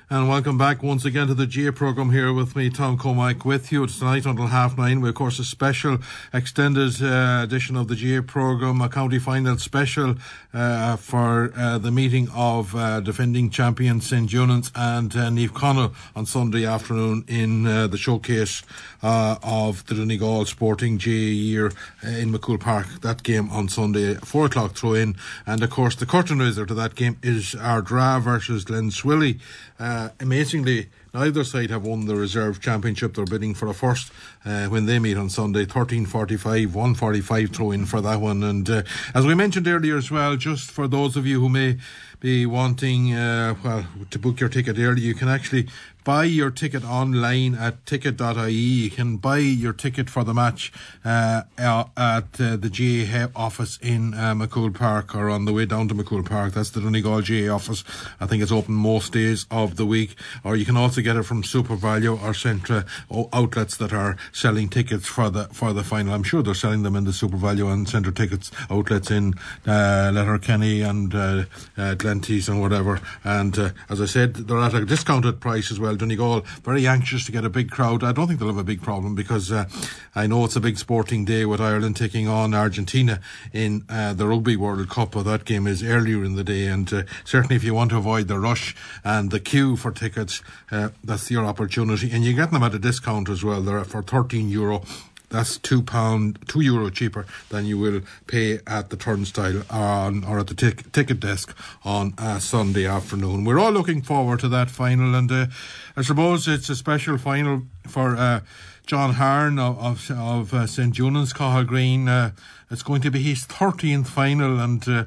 And welcome back once again to the GA programme here with me, Tom Comike, with you. It's tonight until 9:30. We, of course, a special extended edition of the GA programme, a county final special for the meeting of defending champions St. Junans and Niamh Conaill on Sunday afternoon in the showcase of the Donegal Sporting GA year in McCool Park. That game on Sunday, 4 o'clock throw-in. And, of course, the curtain raiser to that game is Ardra versus Glenswilly. Amazingly, neither side have won the reserve championship. They're bidding for a first when they meet on Sunday. 13:45, 1:45 throw in for that one. And as we mentioned earlier as well, just for those of you who may be wanting to book your ticket early, you can actually buy your ticket online at ticket.ie. You can buy your ticket for the match at the GA office in McCool Park, or on the way down to McCool Park. That's the Donegal GA office. I think it's open most days of the week. Or you can also get it from SuperValu or Centra outlets that are selling tickets for the final. I'm sure they're selling them in the SuperValu and Centra tickets outlets in Letterkenny and Glentees and whatever. And as I said, they're at a discounted price as well. Donegal very anxious to get a big crowd. I don't think they'll have a big problem because I know it's a big sporting day with Ireland taking on Argentina in the Rugby World Cup, but that game is earlier in the day, and certainly if you want to avoid the rush and the queue for tickets, that's your opportunity. And you get them at a discount as well. They're for €13. That's €2 cheaper than you will pay at the turnstile or at the ticket desk on Sunday afternoon. We're all looking forward to that final, and I suppose it's a special final for John Harn of St. Junans Cathal Green. It's going to be his 13th final, and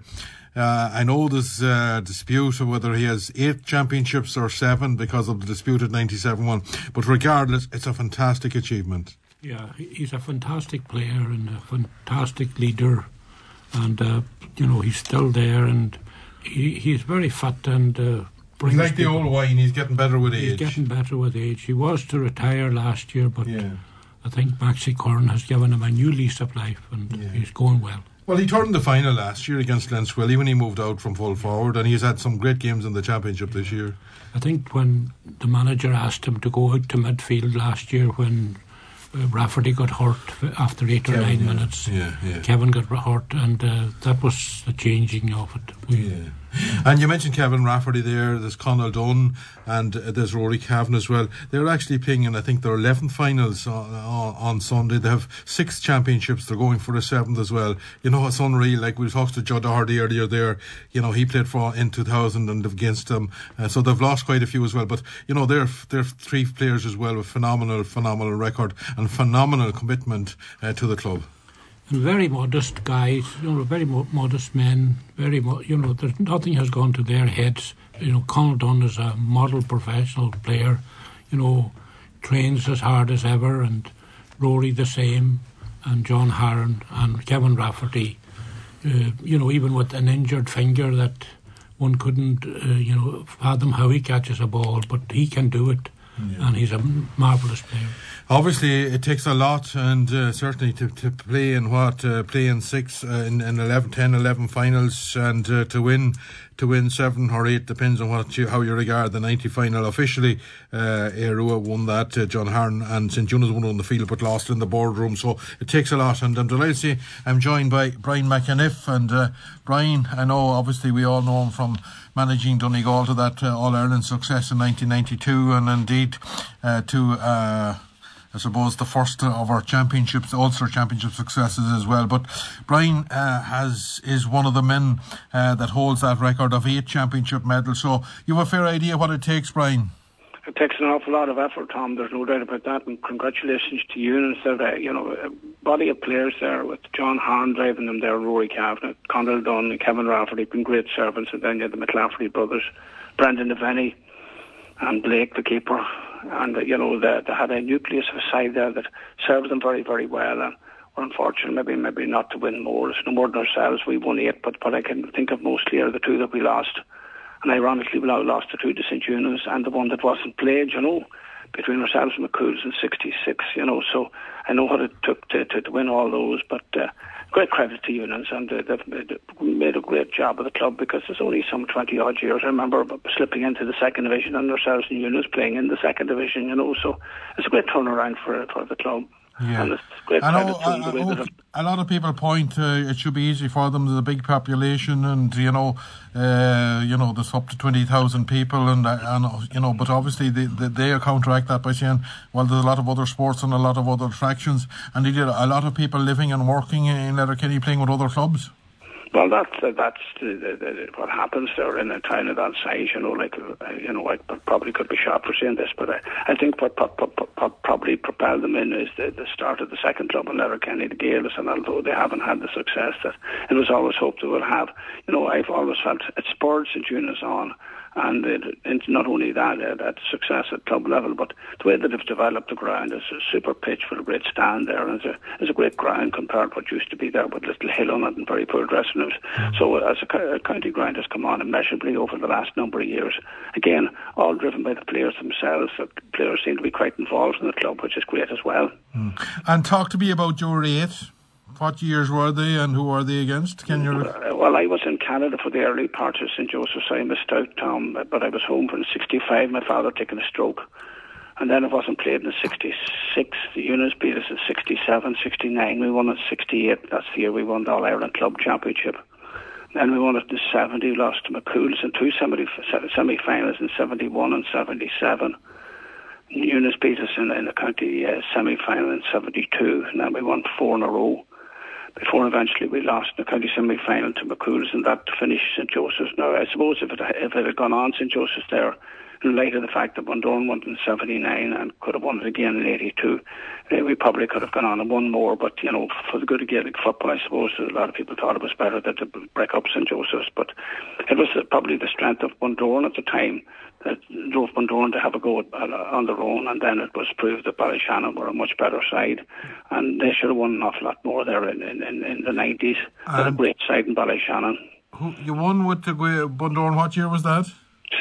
I know there's a dispute of whether he has 8 championships or 7 because of the disputed 97 one, but regardless, it's a fantastic achievement. Yeah, he's a fantastic player and a fantastic leader, and he's still there, and he's very fit and he's like the old wine. He's getting better with age. He's getting better with age. He was to retire last year, but I think Maxi Curran has given him a new lease of life, and he's going well. Well, he turned the final last year against Glenswilly when he moved out from full forward, and he's had some great games in the championship this year. I think when the manager asked him to go out to midfield last year when Rafferty got hurt after 8 or 9 minutes. Kevin got hurt, and that was the changing of it. And you mentioned Kevin Rafferty there. There's Conall Dunn and there's Rory Cavan as well. They're actually playing in, I think, their 11th finals on Sunday. They have 6 championships. They're going for a 7th as well. You know, it's unreal. Like we talked to Judd Hardy earlier there. You know, he played in 2000 and against them. So they've lost quite a few as well. But, you know, they're 3 players as well with phenomenal record and phenomenal commitment to the club. And very modest guys, very modest men. There's nothing has gone to their heads. Conall Dunn is a model professional player. Trains as hard as ever, and Rory the same, and John Harron and Kevin Rafferty. Even with an injured finger that one couldn't, fathom how he catches a ball, but he can do it, and he's a marvellous player. Obviously, it takes a lot, and certainly to play in 6 in 11 finals, and to win 7 or 8 depends on how you regard the 90 final. Officially, Erua won that. John Harn and St. Junans won on the field, but lost in the boardroom. So it takes a lot, and I'm delighted to say I'm joined by Brian McAniff. And Brian, I know obviously we all know him from managing Donegal to that All-Ireland success in 1992, and indeed to I suppose the first of our championships, Ulster Championship successes as well. But Brian is one of the men that holds that record of 8 championship medals. So you have a fair idea what it takes, Brian? It takes an awful lot of effort, Tom. There's no doubt about that. And congratulations to you. And so, a body of players there with John Hahn driving them there, Rory Cavan, Conall Dunn and Kevin Rafferty, been great servants. And then you had the McLafferty brothers, Brendan Devaney and Blake, the keeper. And, they had a nucleus of a side there that served them very, very well. And we're unfortunate maybe not to win more. It's no more than ourselves. We won 8, but I can think of mostly are the 2 that we lost. And ironically, we lost the 2 to St. Junans and the one that wasn't played, between ourselves and McCool's in 66, So I know what it took to win all those. But great credit to Eunice, and they've made a great job of the club, because there's only some 20 odd years. I remember slipping into the second division and ourselves and Eunice playing in the second division, so it's a great turnaround for the club. Yeah. And it's great credit to them the way that a lot of people point it should be easy for them. There's a big population, and there's up to 20,000 people, and but obviously they counteract that by saying, well, there's a lot of other sports and a lot of other attractions, and indeed a lot of people living and working in Letterkenny playing with other clubs. Well, that's what happens there in a town of that size. I probably could be shot for saying this, but I think what probably propelled them in is the start of the second club in Letterkenny, the Gaels, and although they haven't had the success that it was always hoped they would have, I've always felt it spurred St. Eunice on. And not only that success at club level, but the way that they've developed the ground is a super pitch with a great stand there, and it's a great ground compared to what used to be there with little hill on it and very poor dressing rooms. So as a county ground has come on immeasurably over the last number of years. Again, all driven by the players themselves. The players seem to be quite involved in the club, which is great as well. And talk to me about your 8. What years were they, and who were they against? Well, I was in Canada for the early part of St. Joseph's. I missed out, Tom, but I was home for the 65, my father taking a stroke. And then it wasn't played in the 66. The Eunice beat us in 67, 69. We won in 68. That's the year we won the All-Ireland Club Championship. Then we won it in 70, lost to McCool's in 2 semi-finals in 71 and 77. Eunice beat us in the county semi-final in 72, and then we won 4 in a row, before eventually we lost the county semi-final to McCool's, and that finished St. Joseph's. Now, I suppose if it had gone on St. Joseph's there, in light of the fact that Bundoran won in 79 and could have won it again in 82, we probably could have gone on and won more, but, for the good of Gaelic football, I suppose a lot of people thought it was better that to break up St. Joseph's, but it was probably the strength of Bundoran at the time that drove Bundoran to have a go on their own, and then it was proved that Ballyshannon were a much better side, and they should have won an awful lot more there in the 90s. Had a great side in Ballyshannon. You won with Bundoran, what year was that?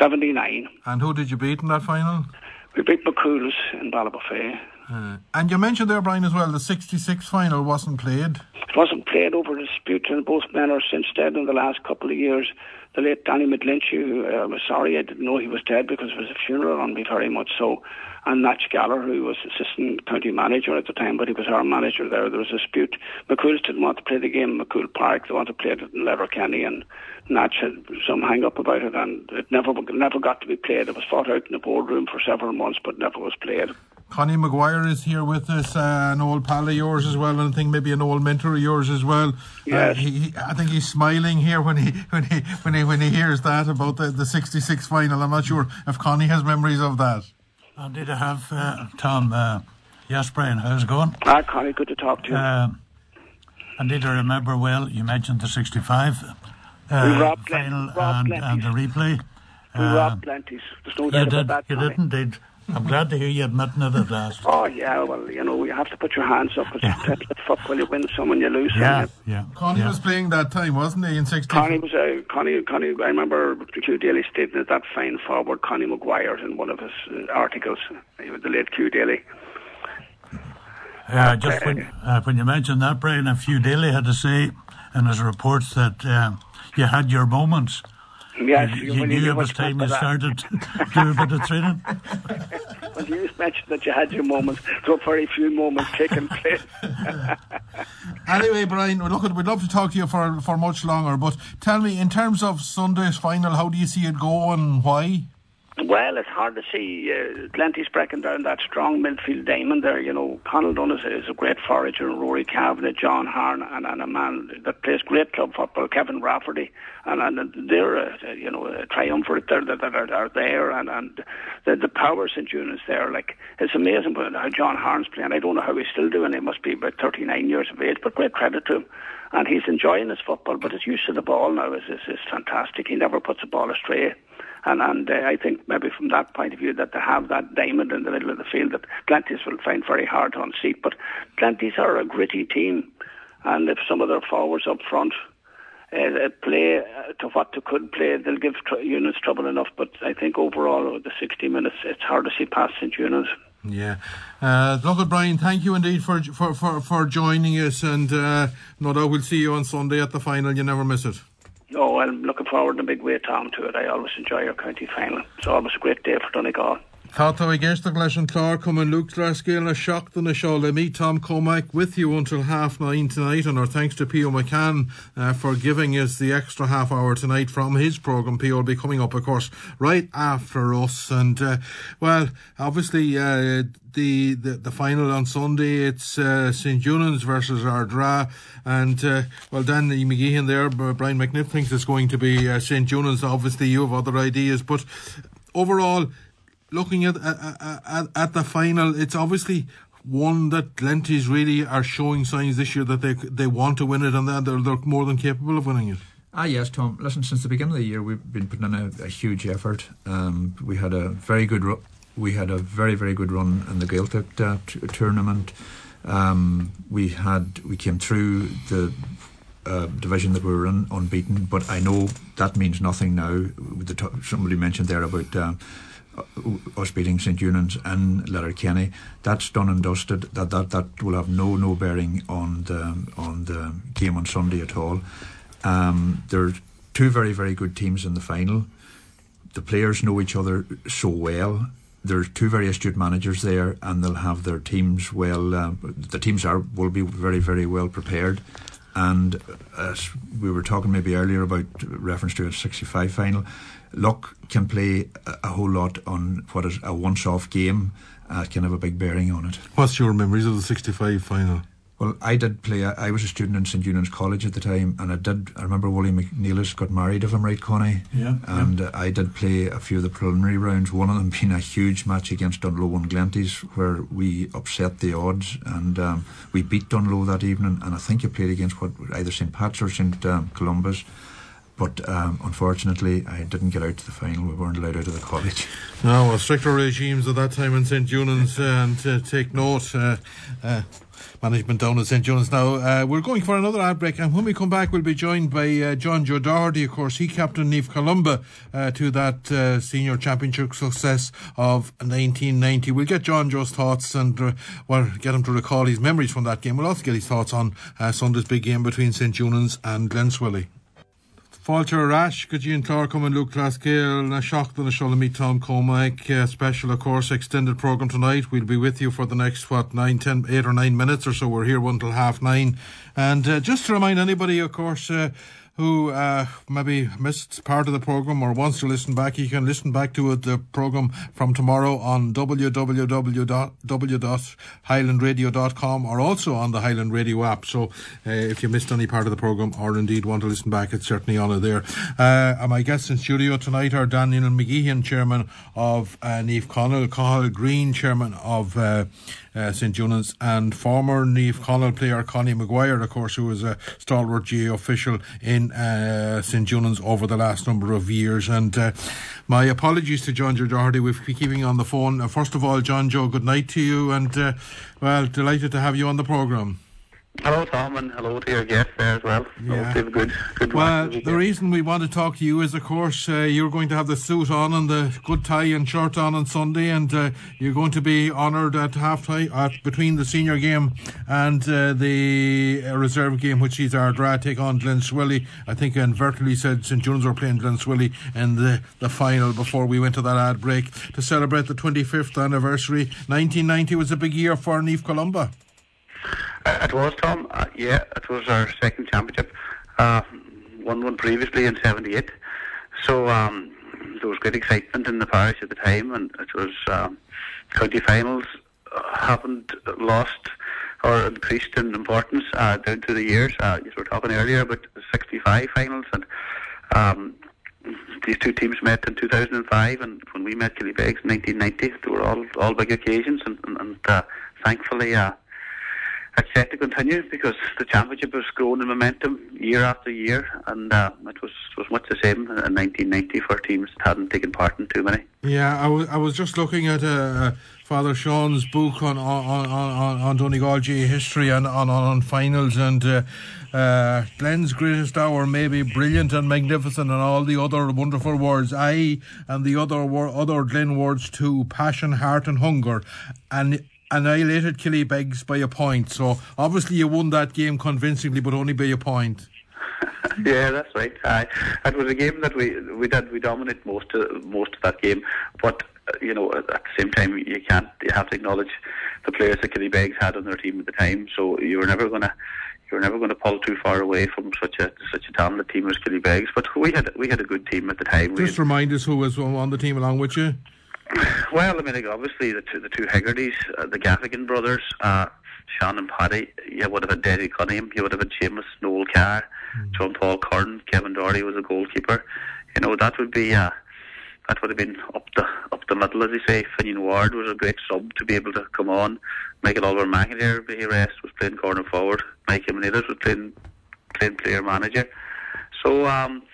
79. And who did you beat in that final? We beat McCool's in Ballybofey. And you mentioned there, Brian, as well, the 66 final wasn't played. It wasn't played over a dispute, and both men are since dead in the last couple of years. The late Danny McLinchy, who was sorry, I didn't know he was dead because it was a funeral on me, very much so. And Natch Galler, who was assistant county manager at the time, but he was our manager there. There was a dispute. McCool's didn't want to play the game in McCool Park. They wanted to play it in Letterkenny, and Natch had some hang-up about it, and it never got to be played. It was fought out in the boardroom for several months, but never was played. Connie Maguire is here with us, an old pal of yours as well, and I think maybe an old mentor of yours as well. Yes. I think he's smiling here when he hears that about the 66 final. I'm not sure if Connie has memories of that. Did I have Tom? Yes, Brian, how's it going? Connie, good to talk to you. And did I remember well? You mentioned the 65 final and the replay. We robbed plenties. There's no doubt about that. You did indeed. I'm glad to hear you admitting it at last. Oh, yeah, well, you have to put your hands up. It's football. You win some and you lose some. Yeah. Connie was playing that time, wasn't he, in 60? Connie was, Connie, I remember Q Daly stating that fine forward, Connie Maguire, in one of his articles, the late Q Daly. Just when you mentioned that, Brian, a few Daly had to say in his reports that you had your moments. Yes, you knew it was time you started doing a bit of training. Well, you just mentioned that you had your moments. There were very few moments taking place. Anyway, Brian, we'd love to talk to you for much longer, but tell me, in terms of Sunday's final, how do you see it go and why? Well, it's hard to see. Glenty's breaking down that strong midfield diamond there. Conall Dunn is a great forager, and Rory Kavanagh, John Harn, and a man that plays great club football, Kevin Rafferty, and they're a triumvirate there that are there, and the power St. Eunice there. Like, it's amazing how John Harn's playing. I don't know how he's still doing. He must be about 39 years of age, but great credit to him. And he's enjoying his football, but his use of the ball now is fantastic. He never puts the ball astray. And I think maybe from that point of view that they have that diamond in the middle of the field that Glenty's will find very hard to unseat. But Glenty's are a gritty team, and if some of their forwards up front play to what they could play, they'll give Eunice trouble enough. But I think overall, with the 60 minutes, it's hard to see past St. Eunice. Yeah. Look, Brian, thank you indeed for joining us, and no doubt we'll see you on Sunday at the final. You never miss it. Oh, I'm looking forward in a big way, Tom, to it. I always enjoy your county final. It's always a great day for Donegal. Tá I guess the Glashan Clark come and Luke Drascale a shocked and a show. Let me, Tom Cormack, with you until 9:30 tonight, and our thanks to Pio McCann for giving us the extra half hour tonight from his programme. Pio will be coming up, of course, right after us, and well, obviously the final on Sunday, it's St. Junans versus Ardra, and well, Dan McGeehan there, Brian McNiff thinks it's going to be St. Junans. Obviously you have other ideas, but overall, looking at the final, it's obviously one that Glenties really are showing signs this year that they want to win it, and that they're more than capable of winning it. Yes, Tom. Listen, since the beginning of the year, we've been putting in a huge effort. We had a very good very, very good run in the Gaeltacht tournament. We came through the division that we were in unbeaten, but I know that means nothing now. Somebody mentioned there about us beating St. Eunan's in Letterkenny. That's done and dusted. That will have no bearing on the game on Sunday at all. There are two very, very good teams in the final. The players know each other so well. There's two very astute managers there, and they'll have their teams well. The teams will be very, very well prepared. And as we were talking maybe earlier about reference to a 65 final, luck can play a whole lot on what is a once-off game. Can have a big bearing on it. What's your memories of the 65 final? Well, I did play. I was a student in St. Eunan's College at the time, and I remember Wooly McNeilis got married, if I'm right, Connie. Yeah. And I did play a few of the preliminary rounds. One of them being a huge match against Dunlow and Glenties, where we upset the odds, and we beat Dunlow that evening. And I think you played against either St. Pat's or St. Columbus. But unfortunately, I didn't get out to the final. We weren't allowed out of the college. No, well, stricter regimes at that time in St. Eunan's, and take note. Management down at St. John's now. We're going for another ad break, and when we come back, we'll be joined by John Joe Doherty. Of course, he captained Niamh Columba to that senior championship success of 1990. We'll get John Joe's thoughts, and we'll get him to recall his memories from that game. We'll also get his thoughts on Sunday's big game between St. Eunan's and Glenswilly. Fáilte Rash, Gudín Clarkham and Luke Drascale, na shocked and a show meet Tom Cormack. Special, of course, extended programme tonight. We'll be with you for the next, 8 or 9 minutes or so. We're here until 9:30. And just to remind anybody, of course, who maybe missed part of the programme or wants to listen back, you can listen back to the programme from tomorrow on www.highlandradio.com or also on the Highland Radio app. So if you missed any part of the programme or indeed want to listen back, it's certainly on it there. My guests in studio tonight are Daniel McGeehan, Chairman of Niamh Connell, Cathal Green, Chairman of St. Eunan's, and former Niamh Connell player Connie Maguire, of course, who was a stalwart GA official in St. Eunan's over the last number of years. And my apologies to John Joe Doherty. We'll be keeping on the phone. First of all, John Joe, good night to you, and well, delighted to have you on the programme. Hello, Tom, and hello to your guests there as well. Yeah. So good well, the reason we want to talk to you is, of course, you're going to have the suit on and the good tie and shirt on Sunday, and you're going to be honoured at half-time between the senior game and the reserve game, which is Ardra take on Glenswilly. I think inadvertently said St. John's were playing Glenswilly in the final before we went to that ad break to celebrate the 25th anniversary. 1990 was a big year for Niamh Columba. It was, Tom. Yeah, it was our second championship. Won one previously in 78. So there was great excitement in the parish at the time, and it was county finals haven't lost or increased in importance down through the years. You were talking earlier about the 65 finals, and these two teams met in 2005, and when we met Killybegs in 1990, they were all big occasions, and thankfully it's set to continue because the championship has grown in momentum year after year, and it was much the same in 1990 for teams that hadn't taken part in too many. Yeah, I was just looking at Father Sean's book on Donegal GA history and on finals, and Glenn's greatest hour may be brilliant and magnificent and all the other wonderful words, aye, and the other Glen words too, passion, heart and hunger, and annihilated Killybegs by a point. So obviously you won that game convincingly, but only by a point. Yeah, that's right. It was a game that we dominated most of that game, but at the same time you have to acknowledge the players that Killybegs had on their team at the time. So you were never going to pull too far away from such a talented team as Killybegs. But we had a good team at the time. Just remind us who was on the team along with you. Well, I mean, obviously the two Hegartys, the Gaffigan brothers, Sean and Paddy. You would have had Derry Cunningham. You would have had Seamus, Noel Carr, John Paul Curran, Kevin Doherty was a goalkeeper. That would have been up the middle, as they say. Finian Ward was a great sub to be able to come on. Michael Oliver McIntyre, he rest, was playing corner forward. Mike Jimenez was playing player manager. So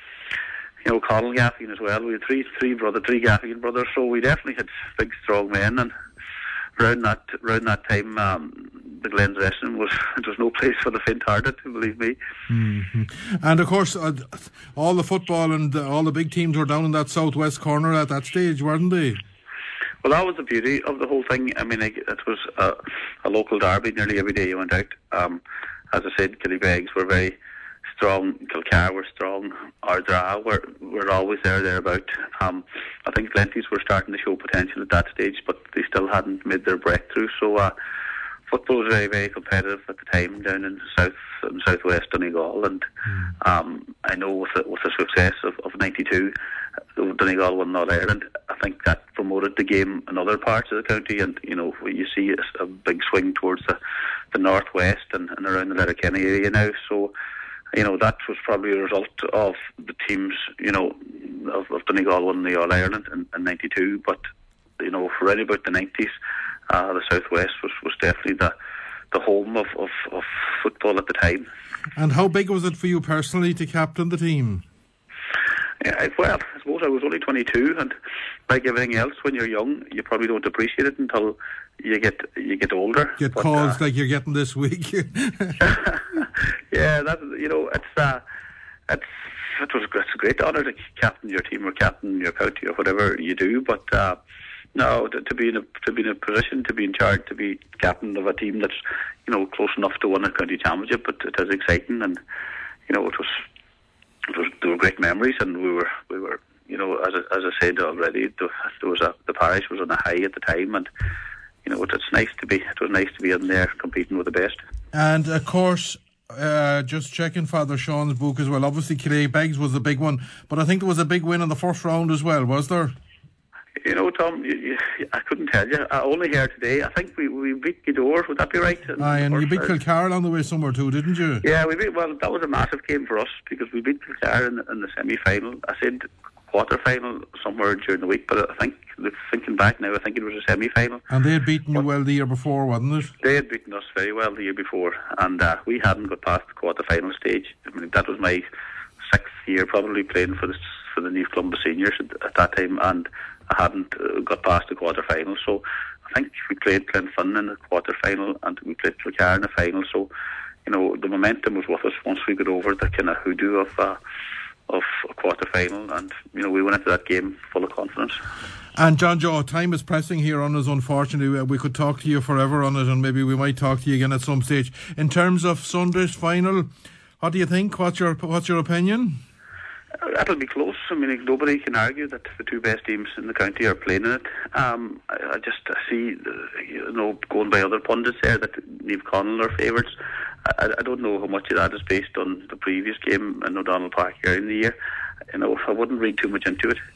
Conal Gaffigan as well. We had three Gaffigan brothers, so we definitely had big, strong men. And around that time, the Glens Wrestling was no place for the faint-hearted, believe me. Mm-hmm. And of course, all the football and all the big teams were down in that southwest corner at that stage, weren't they? Well, that was the beauty of the whole thing. I mean, it was a local derby nearly every day you went out. As I said, Killybegs were very strong, Kilcar were strong, Ardra were always thereabout. I think Glenties were starting to show potential at that stage, but they still hadn't made their breakthrough. So football was very, very competitive at the time down in southwest Donegal, and I know with the success of '92, Donegal won All Ireland. I think that promoted the game in other parts of the county, and you see a big swing towards the northwest and around the Letterkenny area now. So that was probably a result of the teams, of Donegal winning the All Ireland in '92. But around about the '90s, the southwest was definitely the home of football at the time. And how big was it for you personally to captain the team? Yeah, well, I suppose I was only 22, and like everything else, when you're young, you probably don't appreciate it until you get older. Get calls like you're getting this week. Yeah, it's a great honour to captain your team or captain your county or whatever you do. But to be in a position to be in charge, to be captain of a team that's close enough to win a county championship, but it is exciting, and there were great memories, and we were as I said already, the parish was on a high at the time, and it was nice to be in there competing with the best. And of course, just checking Father Sean's book as well. Obviously, Killybegs was the big one, but I think there was a big win in the first round as well, was there? Tom, I couldn't tell you. I only heard today. I think we beat Gidor. Would that be right? Aye, and you beat Kilcar on the way somewhere too, didn't you? Yeah, that was a massive game for us because we beat Kilcar in the semi-final. I said quarter-final somewhere during the week, but I think, thinking back now, I think it was a semi-final. And they had beaten you well the year before, wasn't it? They had beaten us very well the year before, and we hadn't got past the quarter-final stage. I mean, that was my 6th year probably playing for the Niamh Columbus Seniors at that time, and I hadn't got past the quarter-final. So I think we played Glenfin in the quarter-final, and we played Kilcar in the final. So, the momentum was with us once we got over the kind of hoodoo of a quarter-final, and we went into that game full of confidence. And John Joe, time is pressing here on us, unfortunately. We could talk to you forever on it, and maybe we might talk to you again at some stage. In terms of Sunday's final, what do you think? What's your opinion? That'll be close. I mean, nobody can argue that the two best teams in the county are playing in it. I just see, going by other pundits there, that Niamh Conall are favourites. I don't know how much of that is based on the previous game in O'Donnell Park earlier in the year. I wouldn't read too much into it.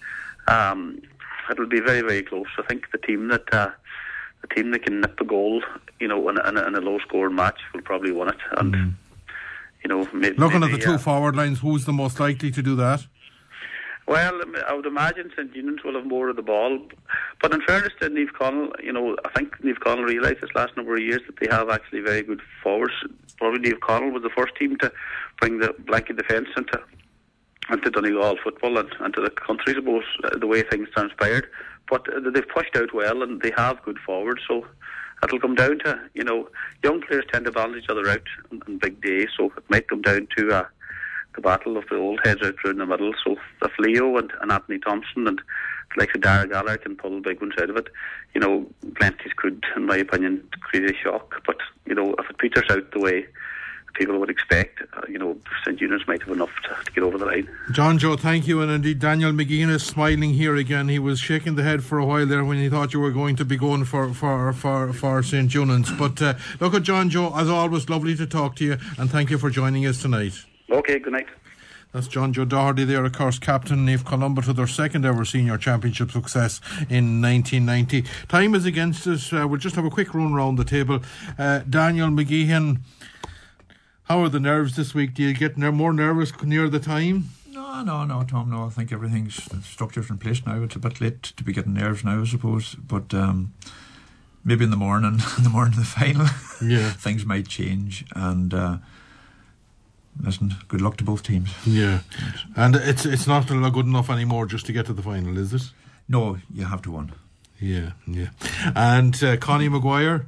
It'll be very, very close. I think the team that can nip a goal, in a low-scoring match will probably win it. And looking at the two forward lines, who's the most likely to do that? Well, I would imagine St. Eunan's will have more of the ball. But in fairness to Niamh Conall, I think Niamh Conall realised this last number of years that they have actually very good forwards. Probably Niamh Conall was the first team to bring the blanket defence into Donegal football and to the country, I suppose, the way things transpired. But they've pushed out well, and they have good forwards. So it'll come down to, young players tend to balance each other out on big days, so it might come down to the battle of the old heads out through in the middle. So if Leo and Anthony Thompson and the likes of Dara Gallagher can pull big ones out of it, Glenties could, in my opinion, create a shock. But, if it peters out the way people would expect, St. Eunice might have enough to get over the line. John Joe, thank you. And indeed, Daniel McGeehan is smiling here again. He was shaking the head for a while there when he thought you were going to be going for St. Eunice. But look at John Joe, as always, lovely to talk to you, and thank you for joining us tonight. Okay, good night. That's John Joe Doherty there, of course, captain Naomh Columba to their second ever senior championship success in 1990. Time is against us. We'll just have a quick run round the table. Daniel McGeehan, how are the nerves this week? Do you get more nervous near the time? No, Tom. No, I think everything's structured in place now. It's a bit late to be getting nerves now, I suppose. But maybe in the morning of the final, things might change. And listen, good luck to both teams. Yeah, and it's not good enough anymore just to get to the final, is it? No, you have to win. Yeah. And Connie Maguire,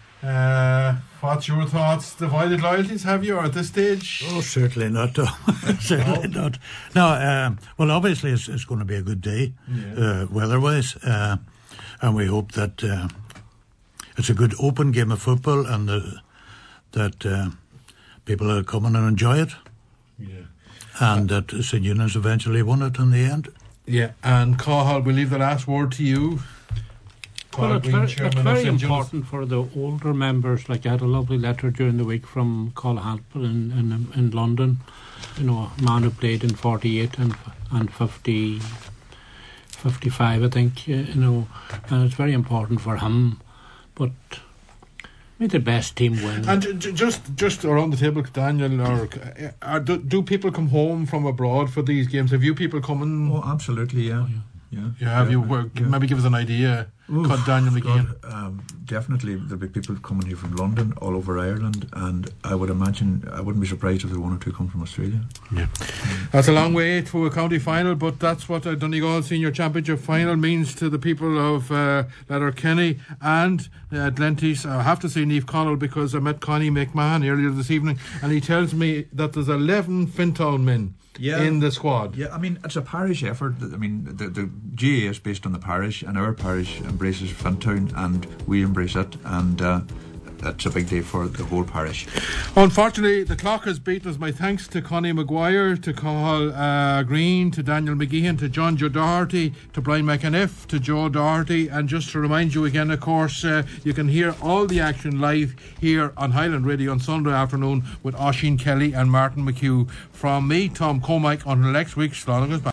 what's your thoughts? Divided loyalties, have you, or at this stage? Oh, certainly not. Certainly not. No, well, obviously it's going to be a good day, weather-wise, and we hope that it's a good open game of football, and that people are coming and enjoy it. Yeah. And that St. Eunice eventually won it in the end. Yeah, and Cathal, we'll leave the last word to you. Well, it's very important for the older members. Like, I had a lovely letter during the week from Cathal Hampel in London. A man who played in 48 and 50, 55, I think. And it's very important for him. But may the best team win. And just around the table, Daniel, or do people come home from abroad for these games? Have you people coming? Oh, absolutely, yeah. Maybe give us an idea. Daniel McGeehan. Definitely there'll be people coming here from London, all over Ireland, and I would imagine, I wouldn't be surprised if there were one or two come from Australia. That's a long way to a county final, but that's what a Donegal Senior Championship final means to the people of Letterkenny and Glenties. I have to say Naomh Connell, because I met Connie McMahon earlier this evening, and he tells me that there's 11 Fintown men in the squad. Yeah, I mean, it's a parish effort. I mean, the GAA is based on the parish, and our parish embraces Fintown, and we embrace it, and that's a big day for the whole parish. Unfortunately, the clock has beaten us. My thanks to Connie Maguire, to Cathal Green, to Daniel McGeehan, to John Joe Doherty, to Brian McAniff, to Joe Doherty. And just to remind you again, of course, you can hear all the action live here on Highland Radio on Sunday afternoon with Oisin Kelly and Martin McHugh. From me, Tom Comike, until next week, Slán agus.